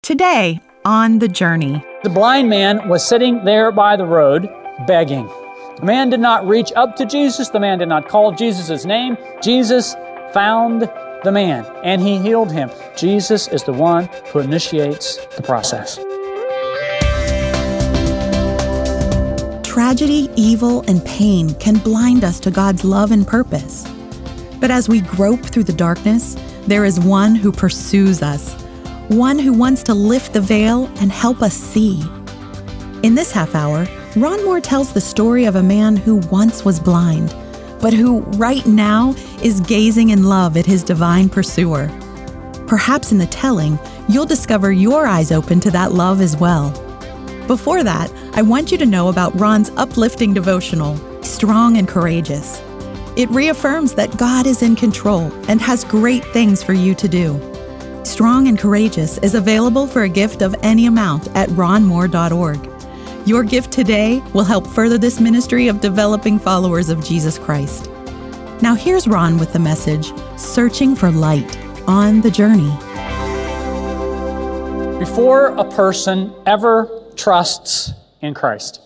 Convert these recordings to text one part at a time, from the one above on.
Today, on The Journey. The blind man was sitting there by the road, begging. The man did not reach up to Jesus. The man did not call Jesus' name. Jesus found the man, and He healed him. Jesus is the one who initiates the process. Tragedy, evil, and pain can blind us to God's love and purpose. But as we grope through the darkness, there is one who pursues us, one who wants to lift the veil and help us see. In this half hour, Ron Moore tells the story of a man who once was blind, but who right now is gazing in love at his divine pursuer. Perhaps in the telling, you'll discover your eyes open to that love as well. Before that, I want you to know about Ron's uplifting devotional, Strong and Courageous. It reaffirms that God is in control and has great things for you to do. Strong and Courageous is available for a gift of any amount at ronmoore.org. Your gift today will help further this ministry of developing followers of Jesus Christ. Now here's Ron with the message, Searching for Light on the Journey. Before a person ever trusts in Christ,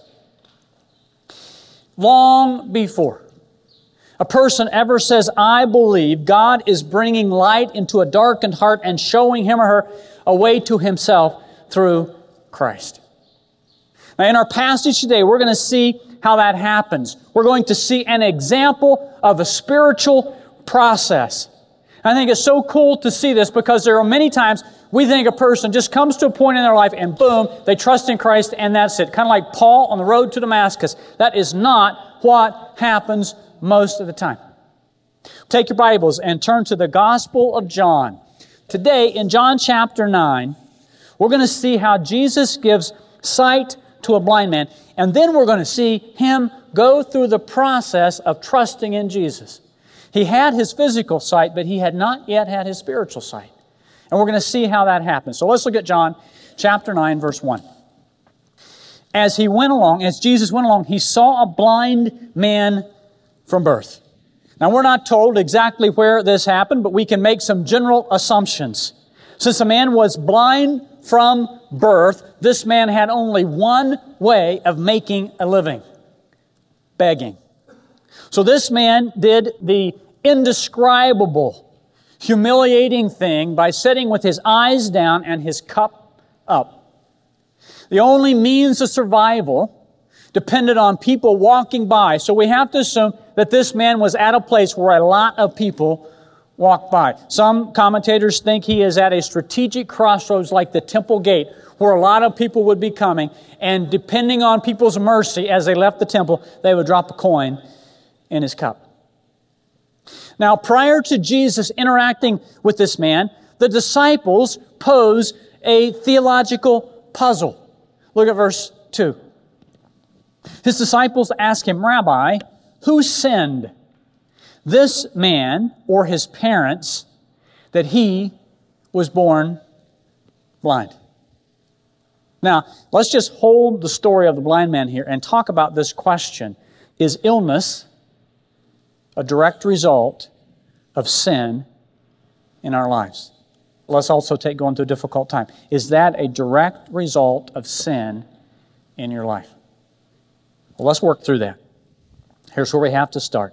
long before a person ever says, I believe God is bringing light into a darkened heart and showing him or her a way to Himself through Christ. Now, in our passage today, we're going to see how that happens. We're going to see an example of a spiritual process. I think it's so cool to see this because there are many times we think a person just comes to a point in their life and boom, they trust in Christ and that's it. Kind of like Paul on the road to Damascus. That is not what happens most of the time. Take your Bibles and turn to the Gospel of John. Today, in John chapter 9, we're going to see how Jesus gives sight to a blind man, and then we're going to see him go through the process of trusting in Jesus. He had his physical sight, but he had not yet had his spiritual sight. And we're going to see how that happens. So let's look at John chapter 9, verse 1. As Jesus went along, he saw a blind man from birth. Now, we're not told exactly where this happened, but we can make some general assumptions. Since the man was blind from birth, this man had only one way of making a living: begging. So this man did the indescribable, humiliating thing by sitting with his eyes down and his cup up. The only means of survival depended on people walking by. So we have to assume that this man was at a place where a lot of people walked by. Some commentators think he is at a strategic crossroads like the Temple Gate, where a lot of people would be coming, and depending on people's mercy as they left the temple, they would drop a coin in his cup. Now, prior to Jesus interacting with this man, the disciples pose a theological puzzle. Look at verse 2. His disciples ask him, Rabbi, who sinned, this man or his parents, that he was born blind? Now, let's just hold the story of the blind man here and talk about this question. Is illness a direct result of sin in our lives? Let's also take going through a difficult time. Is that a direct result of sin in your life? Well, let's work through that. Here's where we have to start.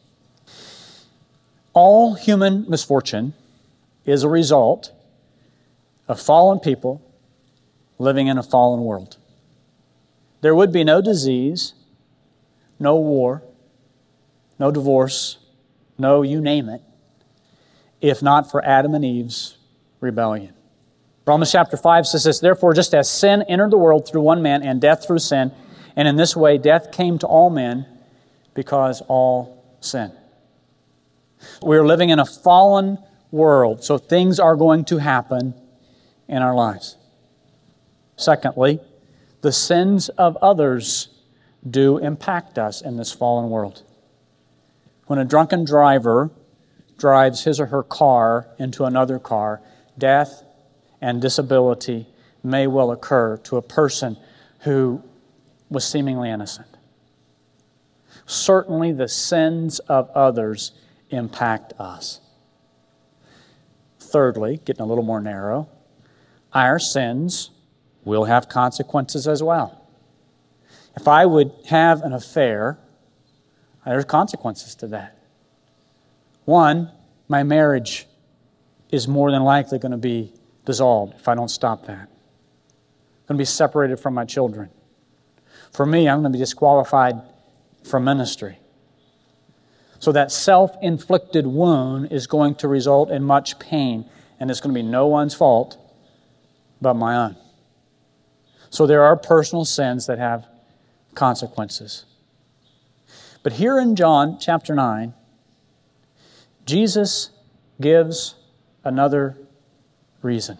All human misfortune is a result of fallen people living in a fallen world. There would be no disease, no war, no divorce, no you name it, if not for Adam and Eve's rebellion. Romans chapter 5 says this, therefore, just as sin entered the world through one man and death through sin, and in this way death came to all men because all sin. We're living in a fallen world, so things are going to happen in our lives. Secondly, the sins of others do impact us in this fallen world. When a drunken driver drives his or her car into another car, death and disability may well occur to a person who was seemingly innocent. Certainly the sins of others impact us. Thirdly, getting a little more narrow, our sins will have consequences as well. If I would have an affair, there's consequences to that. One, my marriage is more than likely going to be dissolved if I don't stop that. I'm going to be separated from my children. For me, I'm going to be disqualified from ministry. So that self-inflicted wound is going to result in much pain, and it's going to be no one's fault but my own. So there are personal sins that have consequences. But here in John chapter 9, Jesus gives another reason.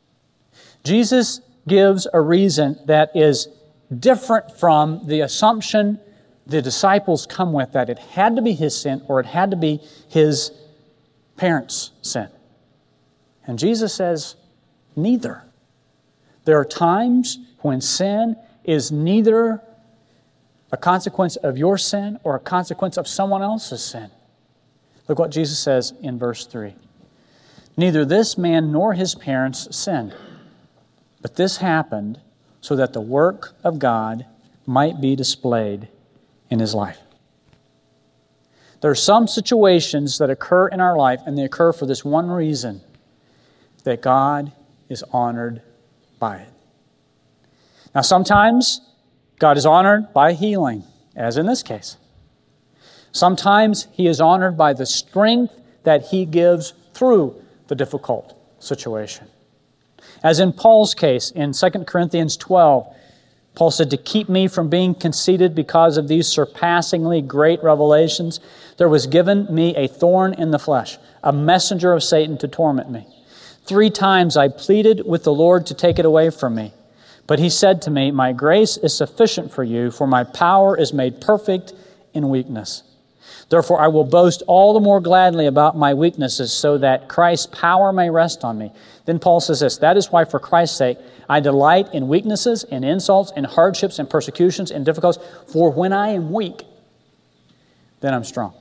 Jesus gives a reason that is different from the assumption the disciples come with, that it had to be his sin or it had to be his parents' sin. And Jesus says, neither. There are times when sin is neither a consequence of your sin or a consequence of someone else's sin. Look what Jesus says in verse 3. Neither this man nor his parents sinned, but this happened so that the work of God might be displayed in his life. There are some situations that occur in our life, and they occur for this one reason, that God is honored by it. Now, sometimes God is honored by healing, as in this case. Sometimes He is honored by the strength that He gives through the difficult situation. As in Paul's case, in 2 Corinthians 12, Paul said, to keep me from being conceited because of these surpassingly great revelations, there was given me a thorn in the flesh, a messenger of Satan to torment me. 3 times I pleaded with the Lord to take it away from me. But He said to me, my grace is sufficient for you, for my power is made perfect in weakness. Therefore I will boast all the more gladly about my weaknesses, so that Christ's power may rest on me. Then Paul says this, that is why for Christ's sake I delight in weaknesses, in insults, in hardships, in persecutions, in difficulties. For when I am weak, then I'm strong.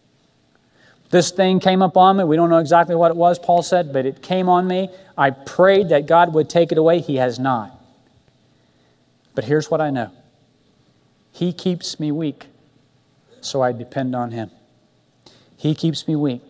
This thing came upon me. We don't know exactly what it was, Paul said, but it came on me. I prayed that God would take it away. He has not. But here's what I know. He keeps me weak, so I depend on Him. He keeps me weak,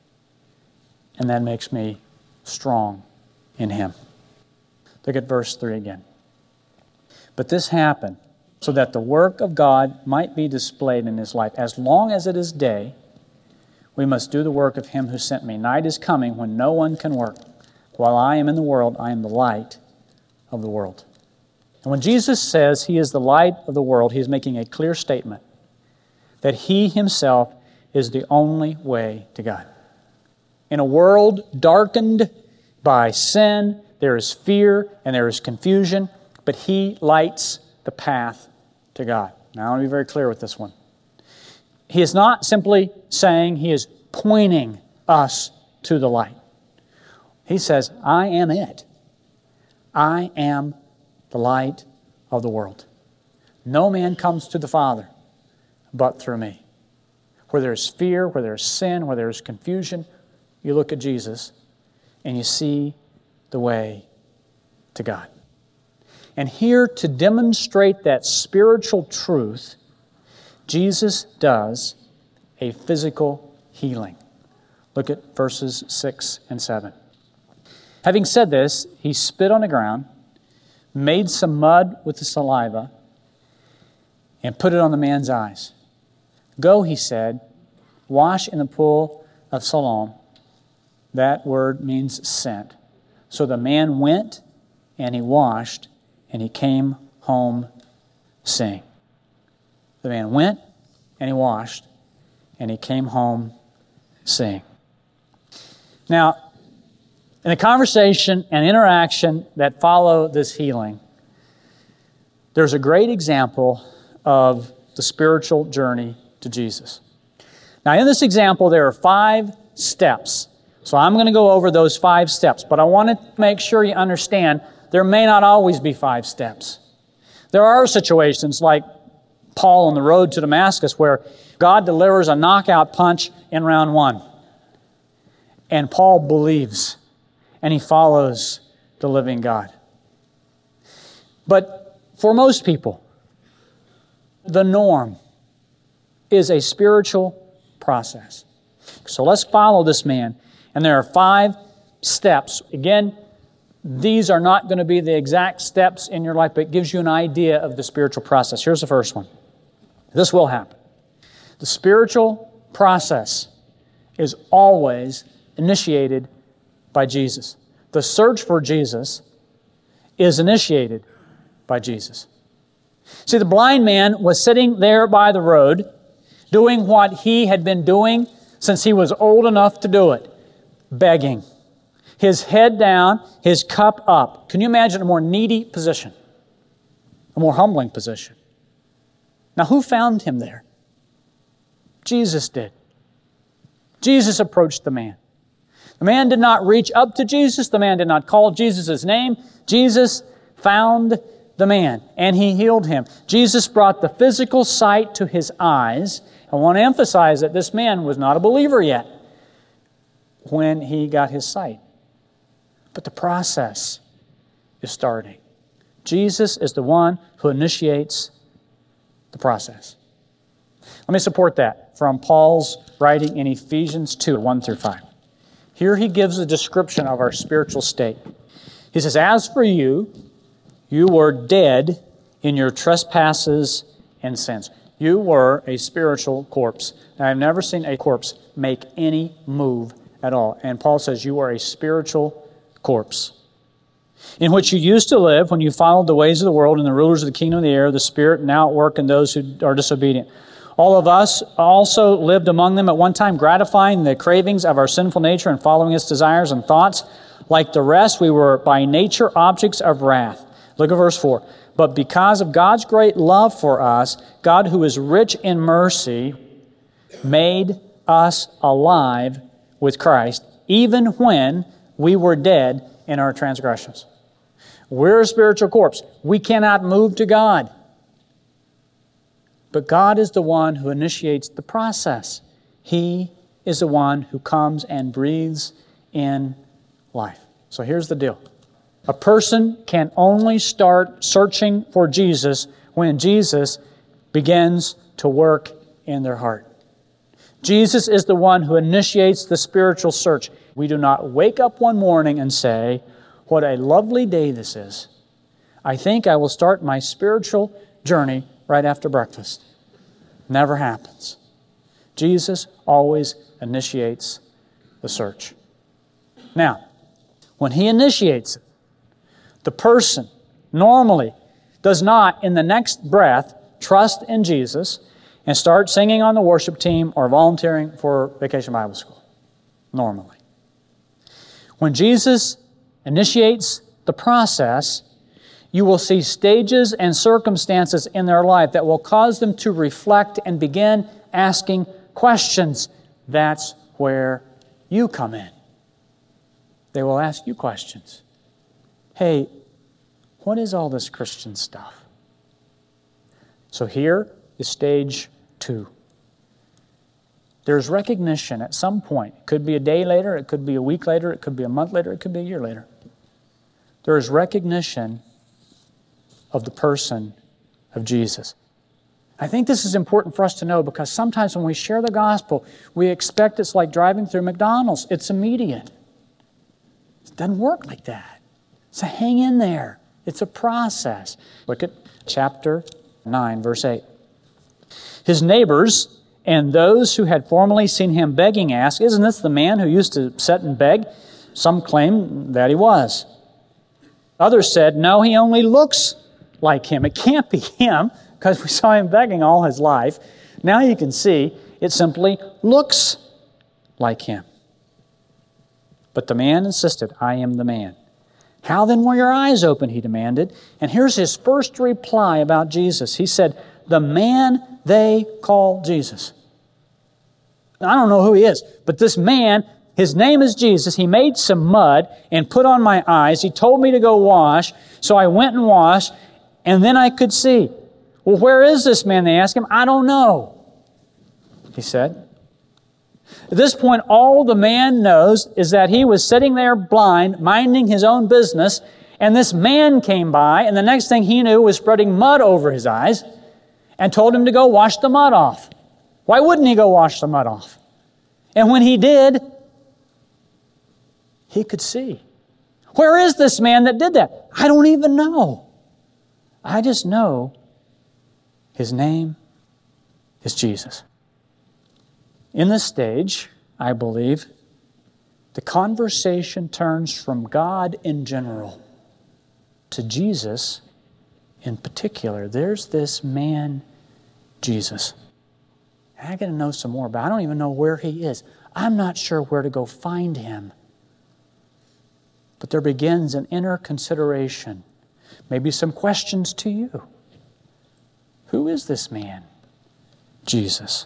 and that makes me strong in Him. Look at verse 3 again. But this happened so that the work of God might be displayed in his life. As long as it is day, we must do the work of Him who sent me. Night is coming when no one can work. While I am in the world, I am the light of the world. And when Jesus says He is the light of the world, He is making a clear statement that He Himself is the only way to God. In a world darkened by sin, there is fear and there is confusion, but He lights the path to God. Now I want to be very clear with this one. He is not simply saying, He is pointing us to the light. He says, I am it. I am the light of the world. No man comes to the Father but through me. Where there is fear, where there is sin, where there is confusion, you look at Jesus and you see the way to God. And here, to demonstrate that spiritual truth, Jesus does a physical healing. Look at verses 6 and 7. Having said this, He spit on the ground, made some mud with the saliva, and put it on the man's eyes. Go, He said, wash in the pool of Siloam. That word means sent. So the man went, and he washed, and he came home seeing. The man went, and he washed, and he came home seeing. Now, in the conversation and interaction that follow this healing, there's a great example of the spiritual journey to Jesus. Now, in this example, there are 5 steps. So I'm going to go over those 5 steps, but I want to make sure you understand there may not always be 5 steps. There are situations like Paul on the road to Damascus where God delivers a knockout punch in round 1. And Paul believes, and he follows the living God. But for most people, the norm is a spiritual process. So let's follow this man. And there are 5 steps. Again, these are not going to be the exact steps in your life, but it gives you an idea of the spiritual process. Here's the first one. This will happen. The spiritual process is always initiated by Jesus. The search for Jesus is initiated by Jesus. See, the blind man was sitting there by the road doing what he had been doing since he was old enough to do it, begging. His head down, his cup up. Can you imagine a more needy position? A more humbling position? Now, who found him there? Jesus did. Jesus approached the man. The man did not reach up to Jesus. The man did not call Jesus' name. Jesus found the man, and He healed him. Jesus brought the physical sight to his eyes. I want to emphasize that this man was not a believer yet when he got his sight. But the process is starting. Jesus is the one who initiates the process. Let me support that from Paul's writing in Ephesians 2, 1 through 5. Here he gives a description of our spiritual state. He says, "As for you, you were dead in your trespasses and sins." You were a spiritual corpse. Now, I've never seen a corpse make any move at all. And Paul says you are a spiritual corpse, in which you used to live when you followed the ways of the world and the rulers of the kingdom of the air, the spirit now at work in those who are disobedient. All of us also lived among them at one time, gratifying the cravings of our sinful nature and following its desires and thoughts. Like the rest, we were by nature objects of wrath. Look at verse 4. But because of God's great love for us, God, who is rich in mercy, made us alive with Christ, even when we were dead in our transgressions. We're a spiritual corpse. We cannot move to God. But God is the one who initiates the process. He is the one who comes and breathes in life. So here's the deal. A person can only start searching for Jesus when Jesus begins to work in their heart. Jesus is the one who initiates the spiritual search. We do not wake up one morning and say, "What a lovely day this is. I think I will start my spiritual journey right after breakfast." Never happens. Jesus always initiates the search. Now, when He initiates it, the person normally does not, in the next breath, trust in Jesus and start singing on the worship team or volunteering for Vacation Bible School. Normally. When Jesus initiates the process, you will see stages and circumstances in their life that will cause them to reflect and begin asking questions. That's where you come in. They will ask you questions. Hey, what is all this Christian stuff? So here is stage 2. There's recognition at some point. It could be a day later, it could be a week later, it could be a month later, it could be a year later. There is recognition of the person of Jesus. I think this is important for us to know because sometimes when we share the gospel, we expect it's like driving through McDonald's. It's immediate. It doesn't work like that. So hang in there. It's a process. Look at chapter 9, verse 8. His neighbors and those who had formerly seen him begging asked, "Isn't this the man who used to sit and beg?" Some claim that he was. Others said, "No, he only looks like him. It can't be him because we saw him begging all his life." Now you can see it simply looks like him. But the man insisted, "I am the man." "How then were your eyes open?" he demanded. And here's his first reply about Jesus. He said, "The man they call Jesus." Now, I don't know who he is, but this man, his name is Jesus. He made some mud and put on my eyes. He told me to go wash, so I went and washed, and then I could see. "Well, where is this man?" they asked him. "I don't know," he said. At this point, all the man knows is that he was sitting there blind, minding his own business, and this man came by, and the next thing he knew was spreading mud over his eyes and told him to go wash the mud off. Why wouldn't he go wash the mud off? And when he did, he could see. Where is this man that did that? I don't even know. I just know his name is Jesus. In this stage, I believe, the conversation turns from God in general to Jesus in particular. There's this man, Jesus. I got to know some more about him. I don't even know where he is. I'm not sure where to go find him. But there begins an inner consideration, maybe some questions to you. Who is this man? Jesus.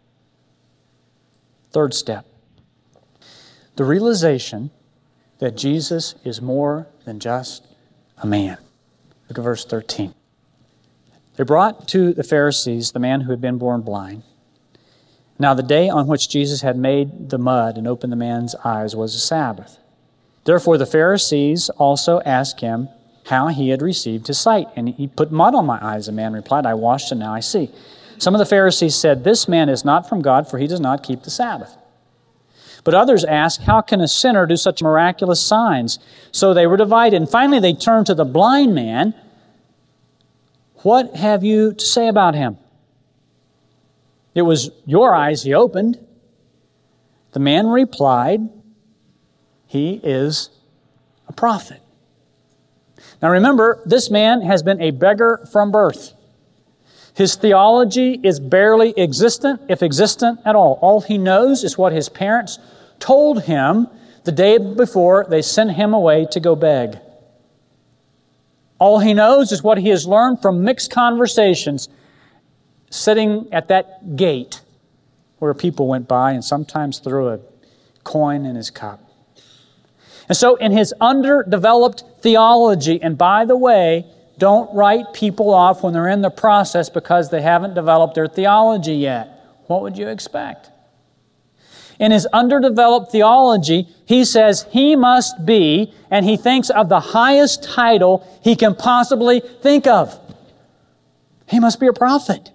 Third step, the realization that Jesus is more than just a man. Look at verse 13. They brought to the Pharisees the man who had been born blind. Now the day on which Jesus had made the mud and opened the man's eyes was a Sabbath. Therefore the Pharisees also asked him how he had received his sight. And he put mud on my eyes. The man replied, I washed and now I see. Some of the Pharisees said, this man is not from God, for he does not keep the Sabbath. But others asked, how can a sinner do such miraculous signs? So they were divided. And finally they turned to the blind man. What have you to say about him? It was your eyes he opened. The man replied, he is a prophet. Now remember, this man has been a beggar from birth. His theology is barely existent, if existent at all. All he knows is what his parents told him the day before they sent him away to go beg. All he knows is what he has learned from mixed conversations sitting at that gate where people went by and sometimes threw a coin in his cup. And so in his underdeveloped theology, and by the way, don't write people off when they're in the process because they haven't developed their theology yet. What would you expect? In his underdeveloped theology, he says he must be, and he thinks of the highest title he can possibly think of. He must be a prophet.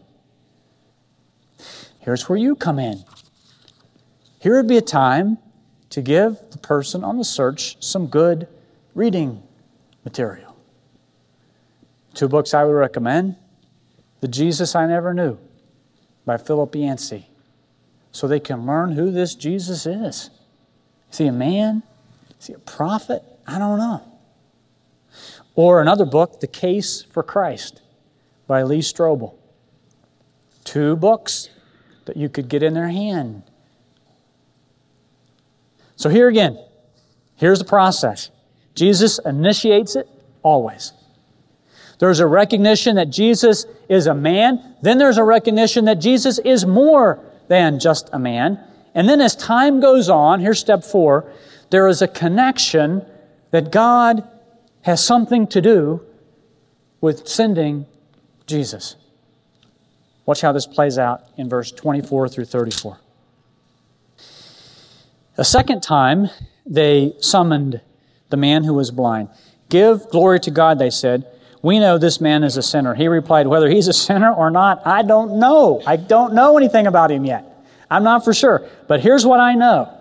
Here's where you come in. Here would be a time to give the person on the search some good reading material. 2 books I would recommend. The Jesus I Never Knew by Philip Yancey. So they can learn who this Jesus is. Is he a man? Is he a prophet? I don't know. Or another book, The Case for Christ by Lee Strobel. 2 books that you could get in their hand. So here again, here's the process. Jesus initiates it always. There's a recognition that Jesus is a man. Then there's a recognition that Jesus is more than just a man. And then as time goes on, here's step 4, there is a connection that God has something to do with sending Jesus. Watch how this plays out in verse 24 through 34. A second time, they summoned the man who was blind. Give glory to God, they said. We know this man is a sinner. He replied, whether he's a sinner or not, I don't know. I don't know anything about him yet. I'm not for sure. But here's what I know.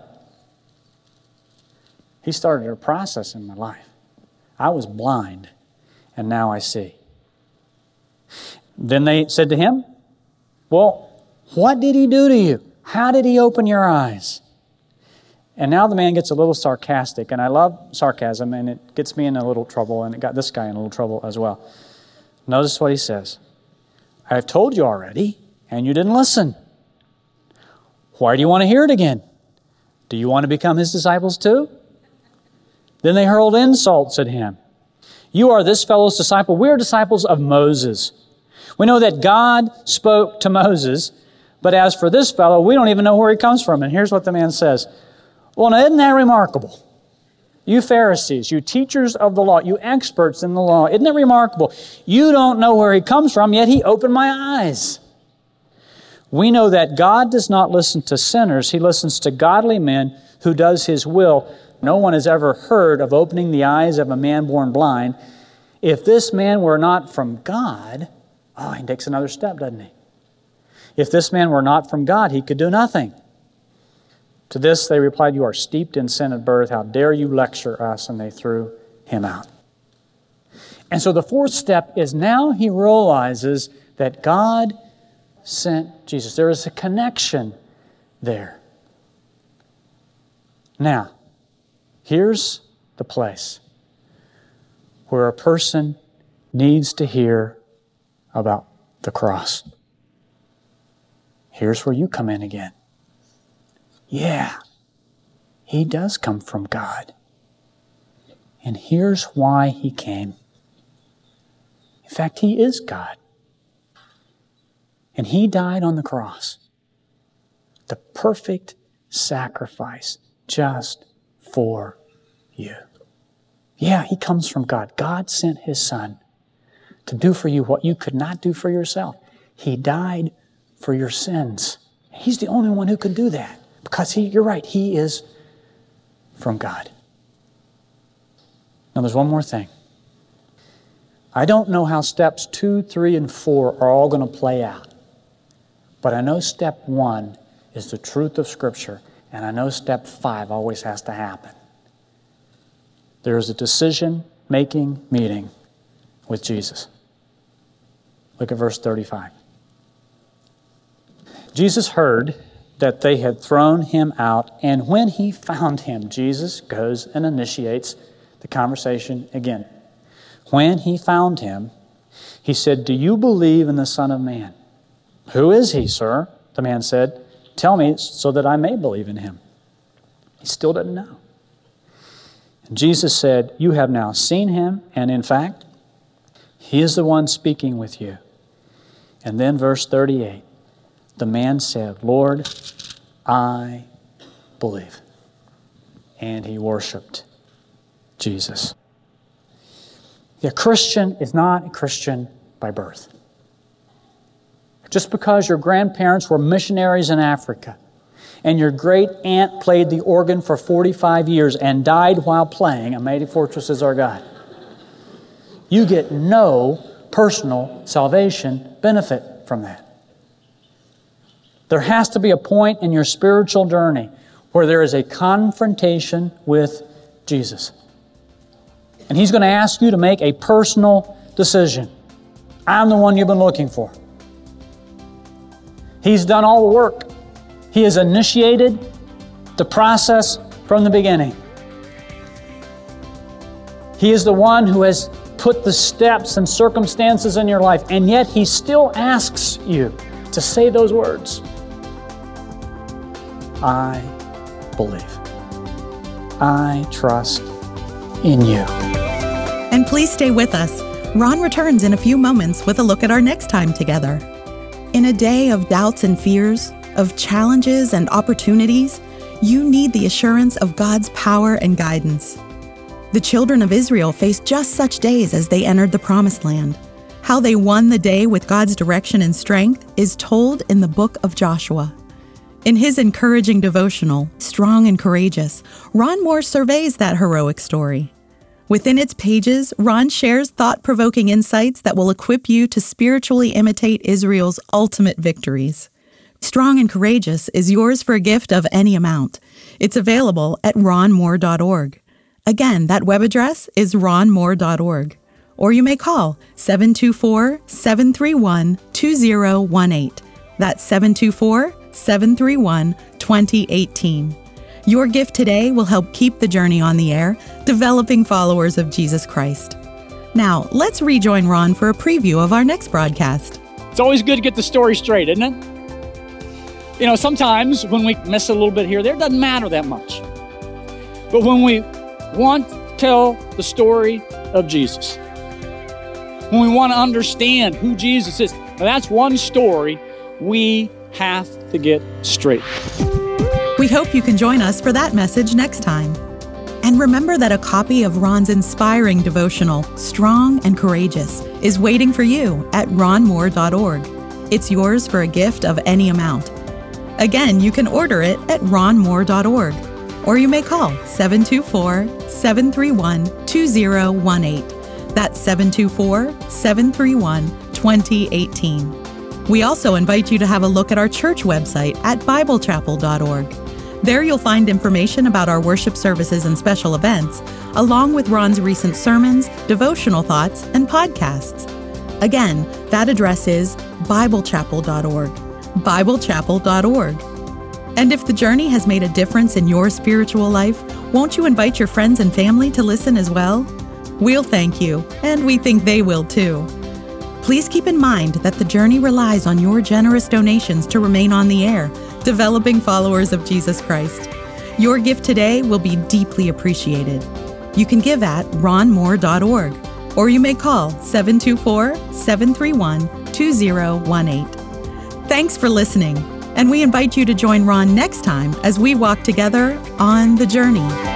He started a process in my life. I was blind, and now I see. Then they said to him, well, what did he do to you? How did he open your eyes? And now the man gets a little sarcastic, and I love sarcasm, and it gets me in a little trouble, and it got this guy in a little trouble as well. Notice what he says. I have told you already, and you didn't listen. Why do you want to hear it again? Do you want to become his disciples too? Then they hurled insults at him. You are this fellow's disciple. We are disciples of Moses. We know that God spoke to Moses, but as for this fellow, we don't even know where he comes from. And here's what the man says. Well, now, isn't that remarkable? You Pharisees, you teachers of the law, you experts in the law, isn't it remarkable? You don't know where he comes from, yet he opened my eyes. We know that God does not listen to sinners. He listens to godly men who does His will. No one has ever heard of opening the eyes of a man born blind. If this man were not from God, he takes another step, doesn't he? If this man were not from God, he could do nothing. To this they replied, you are steeped in sin at birth. How dare you lecture us? And they threw him out. And so the fourth step is now he realizes that God sent Jesus. There is a connection there. Now, here's the place where a person needs to hear about the cross. Here's where you come in again. Yeah, He does come from God. And here's why He came. In fact, He is God. And He died on the cross. The perfect sacrifice just for you. Yeah, He comes from God. God sent His Son to do for you what you could not do for yourself. He died for your sins. He's the only one who could do that. Because you're right, He is from God. Now there's one more thing. I don't know how steps 2, 3, and 4 are all going to play out. But I know step 1 is the truth of Scripture. And I know step 5 always has to happen. There is a decision-making meeting with Jesus. Look at verse 35. Jesus heard that they had thrown him out, and when he found him, Jesus goes and initiates the conversation again. When he found him, he said, do you believe in the Son of Man? Who is he, sir? The man said, tell me so that I may believe in him. He still didn't know. And Jesus said, you have now seen him, and in fact, he is the one speaking with you. And then verse 38, the man said, Lord, I believe. And he worshiped Jesus. A Christian is not a Christian by birth. Just because your grandparents were missionaries in Africa and your great aunt played the organ for 45 years and died while playing, A Mighty Fortress is Our God, you get no personal salvation benefit from that. There has to be a point in your spiritual journey where there is a confrontation with Jesus. And He's going to ask you to make a personal decision. I'm the one you've been looking for. He's done all the work. He has initiated the process from the beginning. He is the one who has put the steps and circumstances in your life, and yet He still asks you to say those words. I believe. I trust in you. And please stay with us. Ron returns in a few moments with a look at our next time together. In a day of doubts and fears, of challenges and opportunities, you need the assurance of God's power and guidance. The children of Israel faced just such days as they entered the Promised Land. How they won the day with God's direction and strength is told in the book of Joshua. In his encouraging devotional, Strong and Courageous, Ron Moore surveys that heroic story. Within its pages, Ron shares thought-provoking insights that will equip you to spiritually imitate Israel's ultimate victories. Strong and Courageous is yours for a gift of any amount. It's available at ronmoore.org. Again, that web address is ronmoore.org. Or you may call 724-731-2018. That's 724-731-2018. Your gift today will help keep the journey on the air, developing followers of Jesus Christ. Now, let's rejoin Ron for a preview of our next broadcast. It's always good to get the story straight, isn't it? You know, sometimes when we miss a little bit here, there, it doesn't matter that much. But when we want to tell the story of Jesus, when we want to understand who Jesus is, now that's one story we have to get straight. We hope you can join us for that message next time. And remember that a copy of Ron's inspiring devotional, Strong and Courageous, is waiting for you at ronmoore.org. It's yours for a gift of any amount. Again, you can order it at ronmoore.org, or you may call 724-731-2018. That's 724-731-2018. We also invite you to have a look at our church website at biblechapel.org. There you'll find information about our worship services and special events, along with Ron's recent sermons, devotional thoughts, and podcasts. Again, that address is biblechapel.org. biblechapel.org. And if the journey has made a difference in your spiritual life, won't you invite your friends and family to listen as well? We'll thank you, and we think they will too. Please keep in mind that the journey relies on your generous donations to remain on the air, developing followers of Jesus Christ. Your gift today will be deeply appreciated. You can give at ronmoore.org, or you may call 724-731-2018. Thanks for listening, and we invite you to join Ron next time as we walk together on the journey.